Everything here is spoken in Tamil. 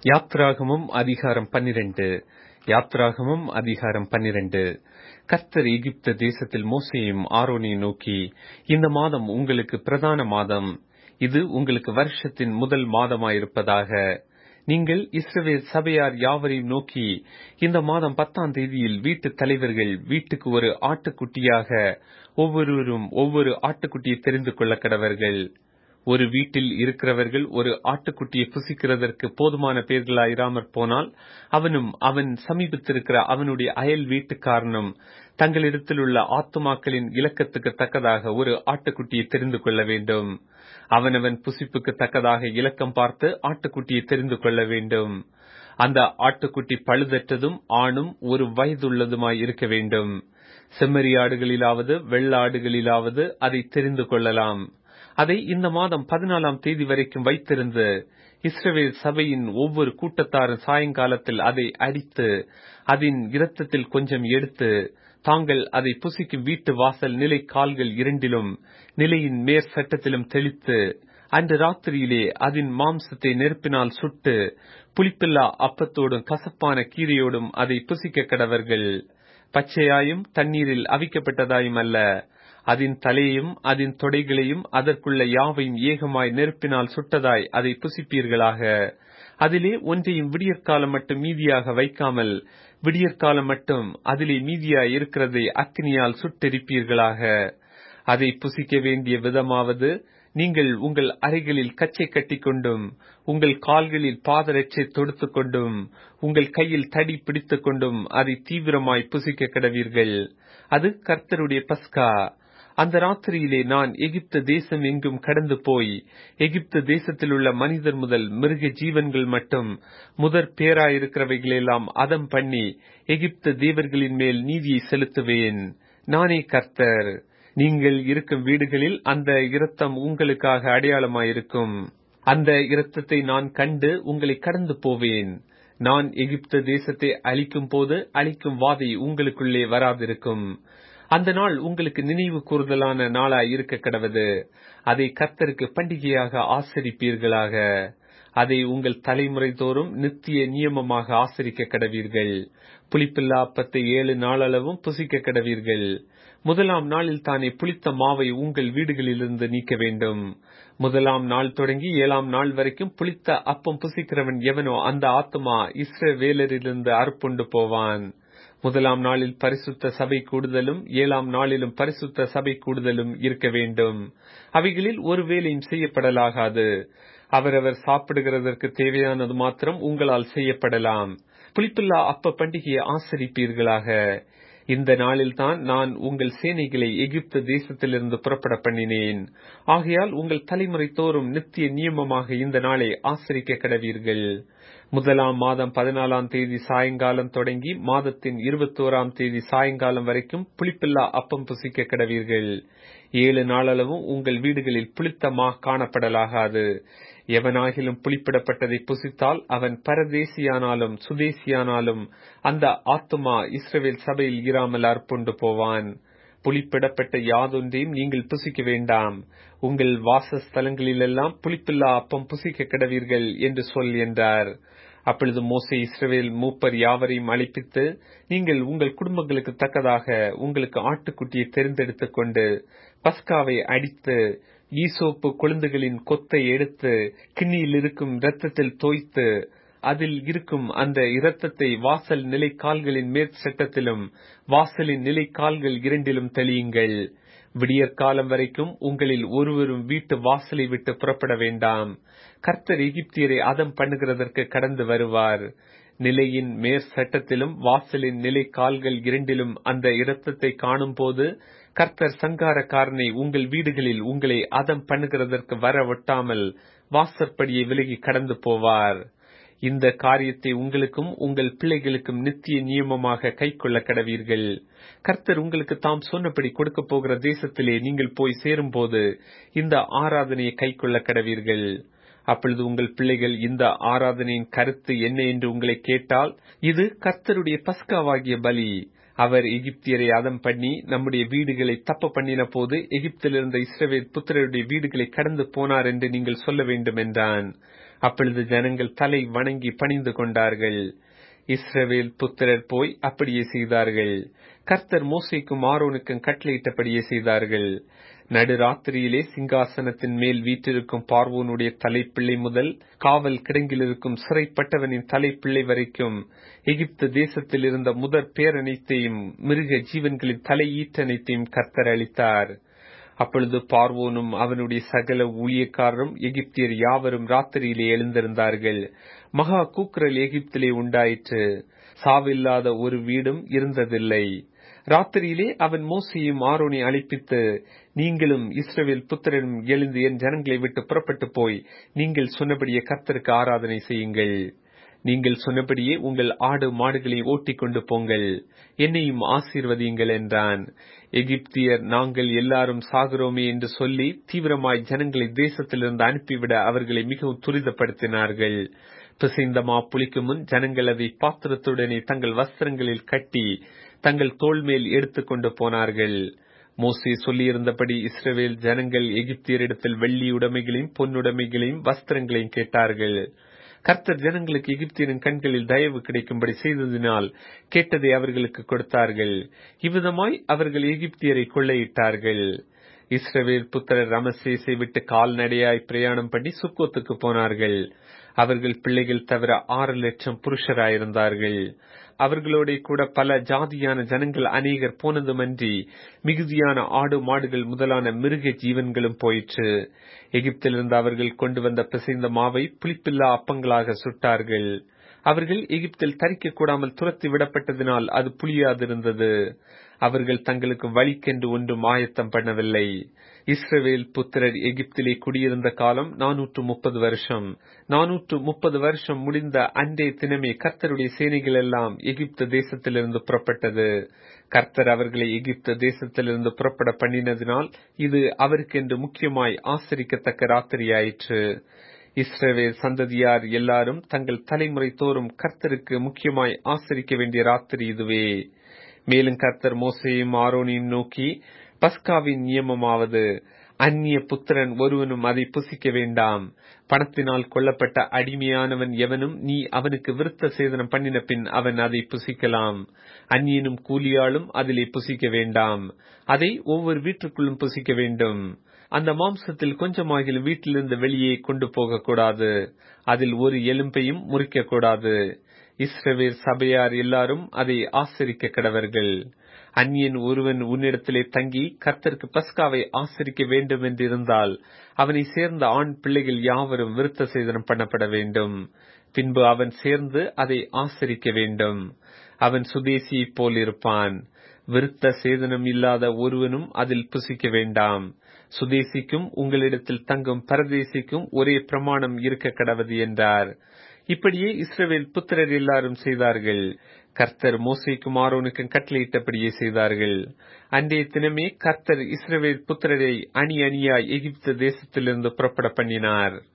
யாத்ராகமம் அதிகாரம் 12. யாத்ராகமம் அதிகாரம் 12. கர்த்தர் எகிப்து தேசத்தில் மோசேயும் ஆரோனையும் நோக்கி, இந்த மாதம் உங்களுக்கு பிரதான மாதம், இது உங்களுக்கு வருஷத்தின் முதல் மாதமாயிருப்பதாக. நீங்கள் இஸ்ரவேல் சபையார் யாவரையும் நோக்கி, இந்த மாதம் 10ஆம் தேதியில் வீட்டு தலைவர்கள் வீட்டுக்கு ஒரு ஆட்டுக்குட்டியாக ஒவ்வொருவரும் ஒவ்வொரு ஆட்டுக்குட்டியை தெரிந்து கொள்ள கடவர்கள். ஒரு வீட்டில் இருக்கிறவர்கள் ஒரு ஆட்டுக்குட்டியை புசிக்கிறதற்கு போதுமான பேர்களாயிராமற் போனால், அவனும் அவன் சமீபத்திருக்கிற அவனுடைய அயல் வீட்டுக்காரனும் தங்களிடத்தில் உள்ள ஆத்துமாக்களின் இலக்கத்துக்கு தக்கதாக ஒரு ஆட்டுக்குட்டியை தெரிந்து கொள்ள வேண்டும். அவனவன் புசிப்புக்கு தக்கதாக இலக்கம் பார்த்து ஆட்டுக்குட்டியை தெரிந்து கொள்ள வேண்டும். அந்த ஆட்டுக்குட்டி பழுதற்றதும் ஆணும் ஒரு வயதுள்ளதுமாய் இருக்க வேண்டும். செம்மறியாடுகளிலாவது வெள்ளாடுகளிலாவது அதை தெரிந்து கொள்ளலாம். அதை இந்த மாதம் 14ஆம் தேதி வரைக்கும் வைத்திருந்து, இஸ்ரவேல் சபையின் ஒவ்வொரு கூட்டத்தாரும் சாயங்காலத்தில் அதை அடித்து அதன் இரத்தத்தில் கொஞ்சம் எடுத்து தாங்கள் அதை புசிக்கும் வீட்டு வாசல் நிலை கால்கள் இரண்டிலும் நிலையின் மேற் சட்டத்திலும் தெளித்து, அன்று ராத்திரியிலே அதன் மாம்சத்தை நெருப்பினால் சுட்டு புளிப்பில்லா அப்பத்தோடும் கசப்பான கீரையோடும் அதை புசிக்க கடவர்கள். பச்சையாயும் தண்ணீரில் அவிக்கப்பட்டதாயும் அல்ல. அதன் தலையையும் அதன் தொடைகளையும் அதற்குள்ள யாவையும் ஏகமாய் நெருப்பினால் சுட்டதாய் அதை புசிப்பீர்களாக. அதிலே ஒன்றையும் விடியற்காலம் மட்டும் மீதியாக வைக்காமல், விடியற்காலம் மட்டும் அதிலே மீதியாய் இருக்கிறதை அக்கினியால் சுட்டெரிப்பீர்களாக. அதை புசிக்க வேண்டிய விதமாவது, நீங்கள் உங்கள் அறைகளில் கச்சை கட்டிக்கொண்டும் உங்கள் கால்களில் பாதரட்சை தொடுத்துக் கொண்டும் உங்கள் கையில் தடி பிடித்துக் கொண்டும் அதை தீவிரமாய் புசிக்க கடவீர்கள். அது கர்த்தருடைய பஸ்கா. அந்த ராத்திரியிலே நான் எகிப்து தேசம் எங்கும் கடந்து போய் எகிப்து தேசத்தில் உள்ள மனிதர் முதல் மிருக ஜீவன்கள் மட்டும் முதற் பேராயிருக்கிறவைகளெல்லாம் அதம் பண்ணி எகிப்து தேவர்களின் மேல் நீதியை செலுத்துவேன். நானே கர்த்தர். நீங்கள் இருக்கும் வீடுகளில் அந்த இரத்தம் உங்களுக்காக அடையாளமாயிருக்கும். அந்த இரத்தத்தை நான் கண்டு உங்களை கடந்து போவேன். நான் எகிப்து தேசத்தை அழிக்கும் போது அழிக்கும் வாதை உங்களுக்குள்ளே வராதிருக்கும். அந்த நாள் உங்களுக்கு நினைவு கூறுதலான நாளாய் இருக்க கடவது. அதை கர்த்தருக்கு பண்டிகையாக ஆசரிப்பீர்களாக. அதை உங்கள் தலைமுறை தோறும் நித்திய நியமமாக ஆசரிக்க கடவீர்கள். புளிப்பில்லா அப்பத்தை 7 நாளளவும் புசிக்க கடவீர்கள். 1ஆம் நாளில் தானே புளித்த மாவை உங்கள் வீடுகளிலிருந்து நீக்க வேண்டும். 1ஆம் நாள் தொடங்கி 7ஆம் நாள் வரைக்கும் புளித்த அப்பம் புசிக்கிறவன் எவனோ அந்த ஆத்துமா இஸ்ரவேலரிலிருந்து அறுப்புண்டு போவான். 1ஆம் நாளில் பரிசுத்த சபை கூடுதலும் 7ஆம் நாளிலும் பரிசுத்த சபை கூடுதலும் இருக்க வேண்டும். அவைகளில் ஒரு வேலையும் செய்யப்படலாகாது. அவரவர் சாப்பிடுகிறதற்கு தேவையானது மாத்திரம் உங்களால் செய்யப்படலாம். புளிப்பில்லா அப்ப பண்டிகையை ஆசரிப்பீர்களாக. இந்த நாளில்தான் நான் உங்கள் சேனைகளை எகிப்து தேசத்திலிருந்து புறப்பட பண்ணினேன். ஆகையால் உங்கள் தலைமுறை தோறும் நித்திய நியமமாக இந்த நாளை ஆசரிக்க கடவீர்கள். 1ஆம் மாதம் 14ஆம் தேதி சாயங்காலம் தொடங்கி மாதத்தின் 21ஆம் தேதி சாயங்காலம் வரைக்கும் புளிப்பில்லா அப்பம் புசிக்க கடவீர்கள். 7 நாளளவும் உங்கள் வீடுகளில் புளித்த மா காணப்படலாகாது. எவனாகிலும் புளிப்பிடப்பட்டதை புசித்தால் அவன் பரதேசியானாலும் சுதேசியானாலும் அந்த ஆத்துமா இஸ்ரவேல் சபையில் இராமல் அறுப்புண்டு போவான். புளிப்பிடப்பட்ட யாதொன்றையும் நீங்கள் புசிக்க வேண்டாம். உங்கள் வாசஸ்தலங்களிலெல்லாம் புளிப்பில்லா அப்பம் புசிக்க கடவீர்கள் என்று சொல் என்றார். அப்பொழுது மோசே இஸ்ரவேல் மூப்பர் யாவரையும் அழைப்பித்து, நீங்கள் உங்கள் குடும்பங்களுக்கு தக்கதாக உங்களுக்கு ஆட்டுக்குட்டியை தெரிந்தெடுத்துக் கொண்டு பஸ்காவை அடித்து ஈசோப்பு கொழுந்துகளின் கொத்தை எடுத்து கிண்ணியில் இருக்கும் இரத்தத்தில் தோய்த்து அதில் இருக்கும் அந்த இரத்தத்தை வாசல் நிலை கால்களின் மேற்சட்டத்திலும் வாசலின் நிலை கால்கள் இரண்டிலும் தெளியுங்கள். விடியற்காலம் வரைக்கும் உங்களில் ஒருவரும் வீட்டு வாசலை விட்டு புறப்பட வேண்டாம். கர்த்தர் எகிப்தியரை அதம் பண்ணுகிறதற்கு கடந்து வருவார். நிலையின் மேற் சட்டத்திலும் வாசலின் நிலை கால்கள் இரண்டிலும் அந்த இரத்தத்தை காணும் போது கர்த்தர் சங்காரக்காரனை உங்கள் வீடுகளில் உங்களை அதம் பண்ணுகிறதற்கு வர ஒட்டாமல் வாசற்படியை விலகி கடந்து போவார். இந்த காரியத்தை உங்களுக்கும் உங்கள் பிள்ளைகளுக்கும் நித்திய நியமமாக கை கொள்ள கடவீர்கள். கர்த்தர் உங்களுக்கு தாம் சொன்னபடி கொடுக்க போகிற தேசத்திலே நீங்கள் போய் சேரும் போது இந்த ஆராதனையை கை கொள்ள கடவீர்கள். அப்பொழுது உங்கள் பிள்ளைகள் இந்த ஆராதனையின் கருத்து என்ன என்று உங்களை கேட்டால், இது கர்த்தருடைய பஸ்காவாகிய பலி. அவர் எகிப்தியரை அதம் பண்ணி நம்முடைய வீடுகளை தப்ப பண்ணின போது எகிப்திலிருந்த இஸ்ரவேல் புத்திரருடைய வீடுகளை கடந்து போனார் என்று நீங்கள் சொல்ல வேண்டும் என்றான். அப்பொழுது ஜனங்கள் தலை வணங்கி பணிந்து கொண்டார்கள். இஸ்ரவேல் புத்திரர் போய் அப்படியே செய்தார்கள். கர்த்தர் மோசேக்கும் ஆரோனுக்கும் கட்டளையிட்டபடியே செய்தார்கள். நடுராத்திரியிலே சிங்காசனத்தின் மேல் வீற்றிருக்கும் பார்வோனுடைய தலைப்பிள்ளை முதல் காவல் கிடங்கில் இருக்கும் சிறைப்பட்டவனின் தலைப்பிள்ளை வரைக்கும் எகிப்து தேசத்தில் இருந்த முதற் பேரனைத்தையும் மிருக ஜீவன்களின் தலையீற்றனைத்தையும் கர்த்தர் அளித்தார். அப்பொழுது பார்வோனும் அவனுடைய சகல ஊழியக்காரரும் எகிப்தியர் யாவரும் ராத்திரியிலே எழுந்திருந்தார்கள். மகா கூக்குரல் எகிப்திலே உண்டாயிற்று. சாவில்லாத ஒரு வீடும் இருந்ததில்லை. ராத்திரியிலே அவன் மோசேயும் ஆரோனை அழைப்பித்து, நீங்களும் இஸ்ரவேல் புத்திரனும் எழுந்து என் ஜனங்களை விட்டு புறப்பட்டு போய் நீங்கள் சொன்னபடியே கர்த்தருக்கு ஆராதனை செய்யுங்கள். நீங்கள் சொன்னபடியே உங்கள் ஆடு மாடுகளை ஓட்டிக் கொண்டு போங்கள், என்னையும் ஆசீர்வதியுங்கள் என்றான். எகிப்தியர் நாங்கள் எல்லாரும் சாகிறோமே என்று சொல்லி தீவிரமாய் ஜனங்களை தேசத்திலிருந்து அனுப்பிவிட அவர்களை மிகவும் துரிதப்படுத்தினார்கள். பிசைந்த மா புளிக்கும் முன் ஜனங்கள் அதை பாத்திரத்துடனே தங்கள் வஸ்திரங்களில் கட்டி தங்கள் தோள் மேல் எடுத்துக்கொண்டு போனார்கள். மோசே சொல்லியிருந்தபடி இஸ்ரவேல் ஜனங்கள் எகிப்தியரிடத்தில் வெள்ளி உடைமைகளையும் பொன்னுடைமைகளையும் வஸ்திரங்களையும் கேட்டார்கள். கர்த்தர் ஜனங்களுக்கு எகிப்தியரின் கண்களில் தயவு கிடைக்கும்படி செய்ததினால் கேட்டதை அவர்களுக்கு கொடுத்தார்கள். இவ்விதமாய் அவர்கள் எகிப்தியரை கொள்ளையிட்டார்கள். இஸ்ரவேல் புத்திரர் ரமசேசை விட்டு கால்நடையாய் பிரயாணம் பண்ணி சுக்கோத்துக்கு போனார்கள். அவர்கள் பிள்ளைகள் தவிர 6 லட்சம் புருஷராயிருந்தார்கள். அவர்களோட கூட பல ஜாதியான ஜனங்கள் அநேகர் போனதுமன்றி மிகுதியான ஆடு மாடுகள் முதலான மிருக ஜீவன்களும் போயிற்று. எகிப்திலிருந்து அவர்கள் கொண்டு வந்த பிசைந்த மாவை புளிப்பில்லா அப்பங்களாக சுட்டார்கள். அவர்கள் எகிப்தில் தரிக்க கூடாமல் துரத்தி விடப்பட்டதினால் அது புளியாதிருந்தது. அவர்கள் தங்களுக்கு வழிக்கென்று ஒன்றும் ஆயத்தம் பண்ணவில்லை. இஸ்ரவேல் புத்திரர் எகிப்திலே குடியிருந்த காலம் 430 வருஷம். 430 வருஷம் முடிந்த அன்றே தினமே கர்த்தருடைய சேனைகள் எல்லாம் எகிப்து தேசத்திலிருந்து புறப்பட்டது. கர்த்தர் அவர்களை எகிப்து தேசத்திலிருந்து புறப்பட பண்ணினதினால் இது அவருக்கென்று முக்கியமாய் ஆசரிக்கத்தக்க ராத்திரியாயிற்று. இஸ்ரவேல் சந்ததியார் எல்லாரும் தங்கள் தலைமுறை தோறும் கர்த்தருக்கு முக்கியமாய் ஆசரிக்க வேண்டிய ராத்திரி இதுவே. மேலும் கர்த்தர் மோசேயும் ஆரோனையும் நோக்கி, பஸ்காவின் நியமமாவது, அந்நிய புத்திரன் ஒருவனும் அதை புசிக்க வேண்டாம். பணத்தினால் கொல்லப்பட்ட அடிமையானவன் எவனும் நீ அவனுக்கு விருத்த சேதனம் பண்ணின பின் அவன் அதை புசிக்கலாம். அந்நியனும் கூலியாளும் அதிலே புசிக்க வேண்டாம். அதை ஒவ்வொரு வீட்டுக்குள்ளும் புசிக்க வேண்டும். அந்த மாம்சத்தில் கொஞ்சமாகிலும் வீட்டிலிருந்து வெளியே கொண்டு போகக்கூடாது. அதில் ஒரு எலும்பையும் முறிக்க கூடாது. இஸ்ரவேல் சபையார் எல்லாரும் அதை ஆசரிக்க கடவர்கள். அந்நியன் ஒருவன் உன்னிடத்திலே தங்கி கர்த்தருக்கு பஸ்காவை ஆசரிக்க வேண்டும் என்றிருந்தால் அவனை சேர்ந்த ஆண் பிள்ளைகள் யாவரும் விருத்த சேதனம் பண்ணப்பட வேண்டும். பின்பு அவன் சேர்ந்து அதை ஆசரிக்க வேண்டும். அவன் சுதேசியைப் போல் இருப்பான். விருத்த சேதனம் இல்லாத ஒருவனும் அதில் புசிக்க வேண்டாம். சுதேசிக்கும் உங்களிடத்தில் தங்கும் பரதேசிக்கும் ஒரே பிரமாணம் இருக்க கடவது என்றார். இப்படியே இஸ்ரவேல் புத்திரர் எல்லாரும் செய்தார்கள். கர்த்தர் மோசேக்கும் ஆரோனுக்கும் கட்டளையிட்டபடியே செய்தார்கள். அன்றைய தினமே கர்த்தர் இஸ்ரவேல் புத்திரரை அணி அணியாய் எகிப்து தேசத்திலிருந்து புறப்பட பண்ணினார்.